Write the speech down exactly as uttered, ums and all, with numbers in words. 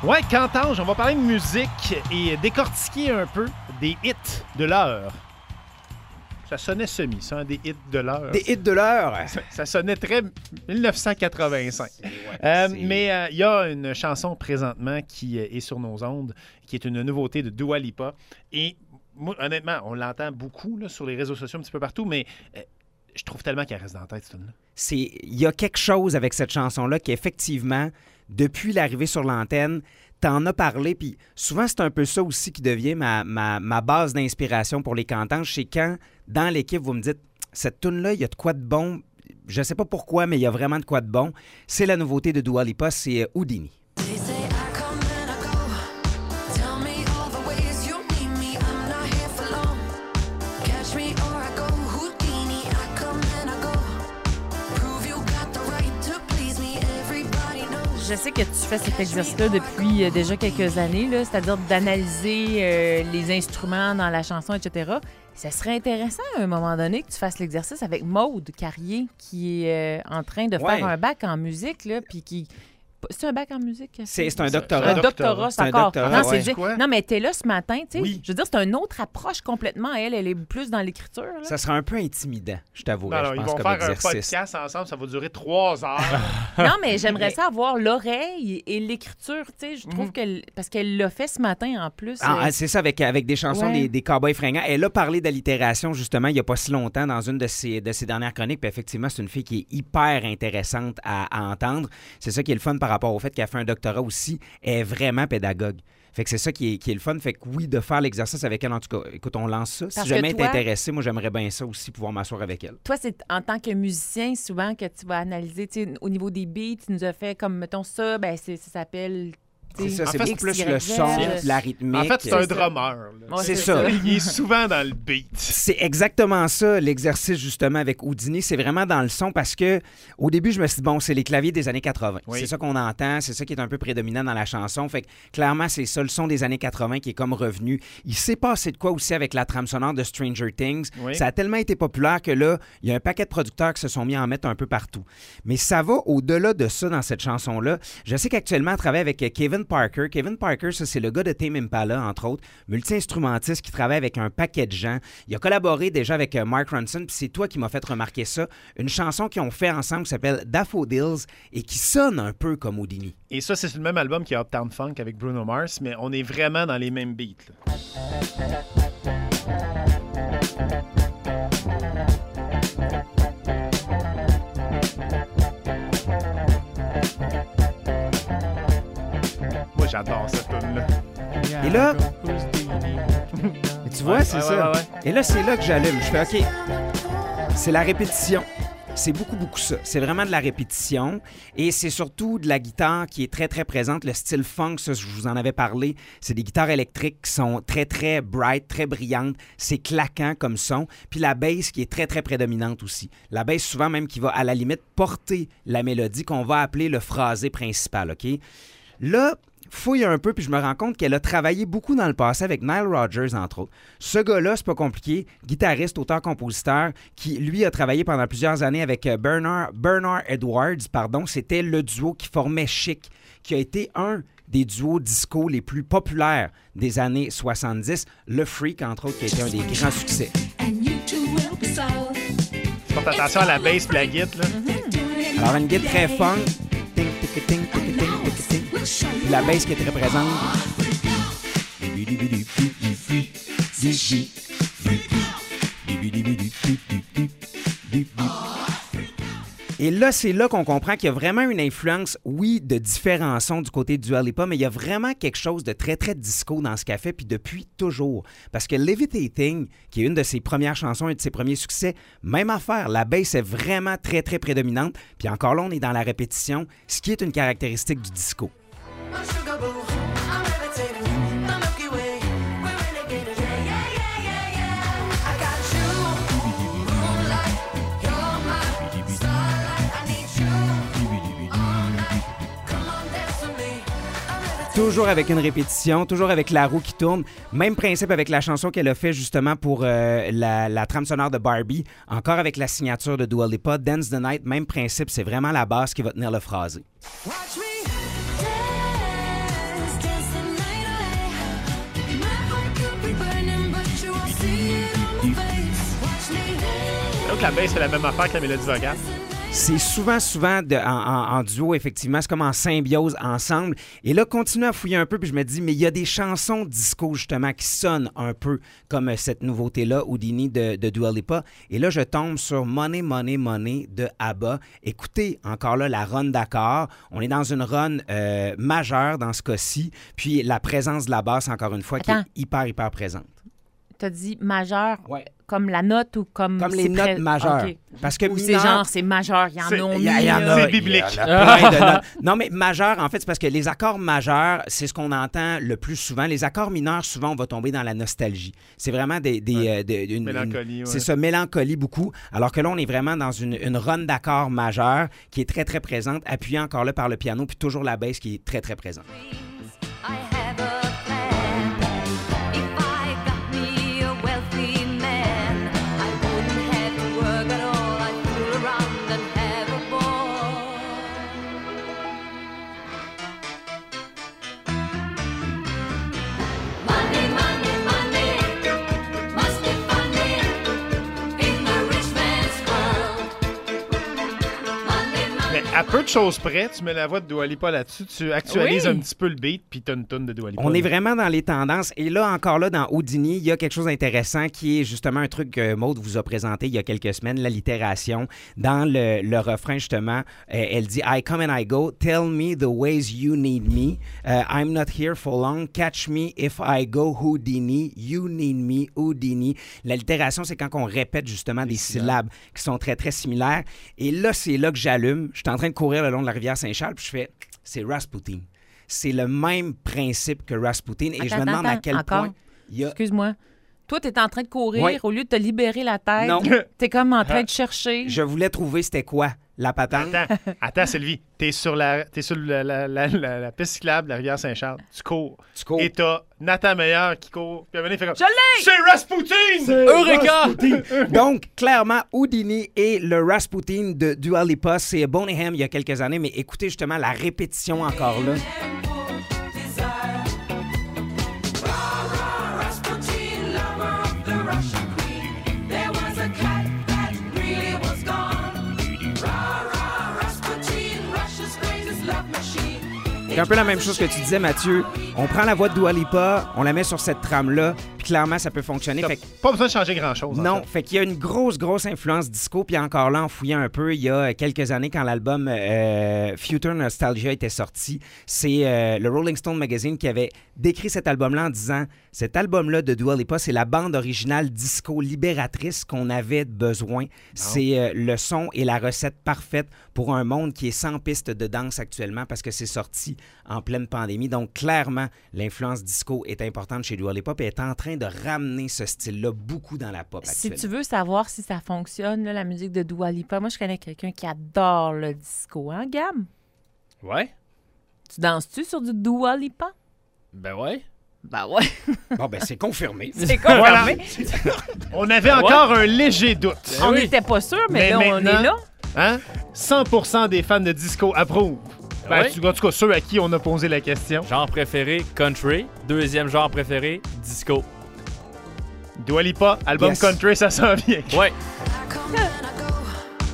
Ouais, Cantange, on va parler de musique et décortiquer un peu des hits de l'heure. Ça sonnait semi, ça, hein, des hits de l'heure. Des hits de l'heure! Ça, ça sonnait très dix-neuf cent quatre-vingt-cinq. Ouais, euh, c'est... mais il euh, y a une chanson présentement qui est sur nos ondes, qui est une nouveauté de Dua Lipa. Et moi, honnêtement, on l'entend beaucoup là, sur les réseaux sociaux, un petit peu partout, mais euh, je trouve tellement qu'elle reste dans la tête, cette tune-là. C'est... Il y a quelque chose avec cette chanson-là qui, effectivement, depuis l'arrivée sur l'antenne, t'en as parlé, puis souvent, c'est un peu ça aussi qui devient ma, ma, ma base d'inspiration pour les cantanges. C'est quand, dans l'équipe, vous me dites, cette toune-là, il y a de quoi de bon. Je sais pas pourquoi, mais il y a vraiment de quoi de bon. C'est la nouveauté de Dua Lipa, c'est Houdini. Je sais que tu fais cet exercice-là depuis euh, déjà quelques années, là, c'est-à-dire d'analyser euh, les instruments dans la chanson, et cetera. Ça serait intéressant à un moment donné que tu fasses l'exercice avec Maude Carrier, qui est euh, en train de Ouais. faire un bac en musique, là, puis qui... C'est un bac en musique? C'est, c'est un doctorat. Un doctorat, c'est, c'est un encore. doctorat, non, ouais. c'est dire... Quoi? non, mais t'es là ce matin, tu sais. Oui. Je veux dire, c'est une autre approche complètement. Elle, elle est plus dans l'écriture. Là. Ça sera un peu intimidant, je t'avouerais, Non, non, je ils pense, vont comme faire exercice. un podcast ensemble, ça va durer trois heures. Non, mais j'aimerais ça avoir l'oreille et l'écriture, tu sais. Je trouve Mm-hmm. qu'elle... Parce qu'elle l'a fait ce matin, en plus. Ah, euh... c'est ça, avec, avec des chansons Ouais. des, des cowboys fringants. Elle a parlé d'allitération, justement, il n'y a pas si longtemps, dans une de ses, de ses dernières chroniques. Puis effectivement, c'est une fille qui est hyper intéressante à, à entendre. C'est ça qui est le fun par rapport au fait qu'elle a fait un doctorat aussi. Elle est vraiment pédagogue. Fait que c'est ça qui est, qui est le fun. Fait que oui, de faire l'exercice avec elle, en tout cas, écoute, on lance ça. Parce Si jamais que t'es toi- intéressé, moi, j'aimerais bien ça aussi, pouvoir m'asseoir avec elle. Toi, c'est en tant que musicien, souvent, que tu vas analyser, tu sais, au niveau des beats, tu nous as fait comme, mettons, ça, ben c'est, ça s'appelle... tu C'est sais, ça, c'est fait, beaucoup plus X, le Y, son, Z. la rythmique. En fait, c'est un C'est ça. drummer. là. Ouais, c'est c'est ça. ça. Il est souvent dans le beat. C'est exactement ça, l'exercice, justement, avec Houdini. C'est vraiment dans le son parce que au début, je me suis dit, bon, c'est les claviers des années quatre-vingt. Oui. C'est ça qu'on entend, c'est ça qui est un peu prédominant dans la chanson. Fait que clairement, c'est ça, le son des années quatre-vingt qui est comme revenu. Il s'est passé de quoi aussi avec la trame sonore de Stranger Things. Oui. Ça a tellement été populaire que là, il y a un paquet de producteurs qui se sont mis à en mettre un peu partout. Mais ça va au-delà de ça dans cette chanson-là. Je sais qu'actuellement, elle travaille avec Kevin Parker. Kevin Parker, ça, c'est le gars de Tame Impala, entre autres, multi-instrumentiste qui travaille avec un paquet de gens. Il a collaboré déjà avec euh, Mark Ronson, puis c'est toi qui m'as fait remarquer ça. Une chanson qu'ils ont fait ensemble qui s'appelle Daffodils et qui sonne un peu comme Houdini. Et ça, c'est sur le même album qu'il y a Uptown Funk avec Bruno Mars, mais on est vraiment dans les mêmes beats. là. Moi, j'adore cette tune-là. Et là, mais tu vois, Ouais, c'est ouais, ça. ouais, ouais. Et là, c'est là que j'allume. Je fais OK. C'est la répétition. C'est beaucoup, beaucoup ça. C'est vraiment de la répétition. Et c'est surtout de la guitare qui est très, très présente. Le style funk, ça, je vous en avais parlé. C'est des guitares électriques qui sont très, très bright, très brillantes. C'est claquant comme son. Puis la bass qui est très, très prédominante aussi. La bass, souvent même, qui va, à la limite, porter la mélodie qu'on va appeler le phrasé principal, OK? Là, fouille un peu, puis je me rends compte qu'elle a travaillé beaucoup dans le passé avec Nile Rodgers, entre autres. Ce gars-là, c'est pas compliqué, guitariste, auteur-compositeur, qui, lui, a travaillé pendant plusieurs années avec euh, Bernard, Bernard Edwards, pardon. C'était le duo qui formait Chic, qui a été un des duos disco les plus populaires des années soixante-dix. Le Freak, entre autres, qui a été un des grands succès. Porte attention à la bass et la guitare. Là. Alors, une guitare très funk. Ting, tic, ting, tic, ting, tic, ting. Puis la bass qui est très présente. Et là, c'est là qu'on comprend qu'il y a vraiment une influence, oui, de différents sons du côté du Dua Lipa, mais il y a vraiment quelque chose de très, très disco dans ce qu'elle fait, puis depuis toujours. Parce que Levitating, qui est une de ses premières chansons, un de ses premiers succès, même affaire, la bass est vraiment très, très prédominante. Puis encore là, on est dans la répétition, ce qui est une caractéristique du disco. Toujours avec une répétition, toujours avec la roue qui tourne. Même principe avec la chanson qu'elle a fait justement pour euh, la, la trame sonore de Barbie. Encore avec la signature de Dua Lipa, Dance the Night, même principe. C'est vraiment la base qui va tenir le phrasé. Watch me dance que la bass fait la même affaire que la mélodie vocale? C'est souvent, souvent de, en, en, en duo, effectivement. C'est comme en symbiose ensemble. Et là, continue à fouiller un peu, puis je me dis, mais il y a des chansons disco, justement, qui sonnent un peu comme cette nouveauté-là, Houdini de, de Dua Lipa. Et là, je tombe sur Money, Money, Money de ABBA. Écoutez, encore là, la run d'accords. On est dans une run euh, majeure dans ce cas-ci. Puis la présence de la basse, encore une fois, Attends. qui est hyper, hyper présente. Tu as dit majeur, Ouais. comme la note ou comme... Comme les c'est notes très- majeures. OK. Parce que Ou c'est mineur- genre, c'est majeur, il y en C'est- a Il y, a- il y en mille, a, là. C'est biblique. il y en a plein de notes. Non, mais majeur, en fait, c'est parce que les accords majeurs, c'est ce qu'on entend le plus souvent. Les accords mineurs, souvent, on va tomber dans la nostalgie. C'est vraiment des... des, Ouais. euh, des- une- Mélancolie, une- ouais. C'est ça, mélancolie beaucoup. Alors que là, on est vraiment dans une, une run d'accords majeurs qui est très, très présente, appuyée encore là par le piano, puis toujours la basse qui est très, très présente. I have a plan. If I got me a wealthy man, I wouldn't have to work at all. I'd fool around and have a ball. Money, money, money, must be funny in the rich man's world. Money, money. Mais à peu de choses près, tu mets la voix de Dua Lipa là-dessus, tu actualises Oui. un petit peu le beat, puis t'as une tonne de Dua Lipa. On là. est vraiment dans les tendances. Et là, encore là, dans Houdini, il y a quelque chose d'intéressant qui est justement un truc que Maude vous a présenté il y a quelques semaines, l'allitération. Dans le, le refrain, justement, euh, elle dit « I come and I go, tell me the ways you need me. Uh, I'm not here for long, catch me if I go Houdini, you need me, Houdini. » L'allitération, c'est quand on répète justement des syllabes qui sont très, très similaires. Et là, c'est là que j'allume. Je suis en train de courir le long de la rivière Saint-Charles, puis je fais « C'est Rasputin. » C'est le même principe que Rasputin. Et je me Attends, demande à attends, quel encore. point il y a... Excuse-moi. Toi, t'es en train de courir. Ouais. Au lieu de te libérer la tête, Non. t'es comme en train de chercher. Je voulais trouver c'était quoi la patente. Attends, attends, Sylvie, t'es sur la, t'es sur la, la, la, la, la piste cyclable de la rivière Saint-Charles. Tu cours. Tu cours. Et t'as Nathan Meyer qui court. Puis à un moment donné, il fait comme... Je l'ai! C'est Rasputin! Eureka! Donc, clairement, Houdini et le Rasputin de Dua Lipa, c'est Boneham il y a quelques années, mais écoutez justement la répétition encore là. C'est un peu la même chose que tu disais, Mathieu. On prend la voix de Dua Lipa, on la met sur cette trame-là, puis clairement, ça peut fonctionner. T'as Fait que- pas besoin de changer grand-chose. en Non, fait. fait qu'il y a une grosse, grosse influence disco. Puis encore là, en fouillant un peu, il y a quelques années, quand l'album euh, Future Nostalgia était sorti, c'est euh, le Rolling Stone Magazine qui avait décrit cet album-là en disant « Cet album-là de Dua Lipa, c'est la bande originale disco libératrice qu'on avait besoin. C'est euh, le son et la recette parfaite pour un monde qui est sans piste de danse actuellement parce que c'est sorti en pleine pandémie. Donc, clairement, l'influence disco est importante chez Dua Lipa et est en train de ramener ce style-là beaucoup dans la pop Si actuelle. tu veux savoir si ça fonctionne, là, la musique de Dua Lipa, moi, je connais quelqu'un qui adore le disco. Hein, Gab? Ouais. Tu danses-tu sur du Dua Lipa? Ben ouais. Ben ouais. Bon, ben c'est confirmé. C'est confirmé. On avait encore un léger doute. Ben On oui. n'était pas sûr, mais, Mais là, on maintenant- est là. Hein? cent pour cent des fans de disco approuvent. Ben, Ouais. tu- en tout cas, ceux à qui on a posé la question. Genre préféré, country. Deuxième genre préféré, disco. Dua Lipa, album Yes. country, ça s'en vient. Ouais.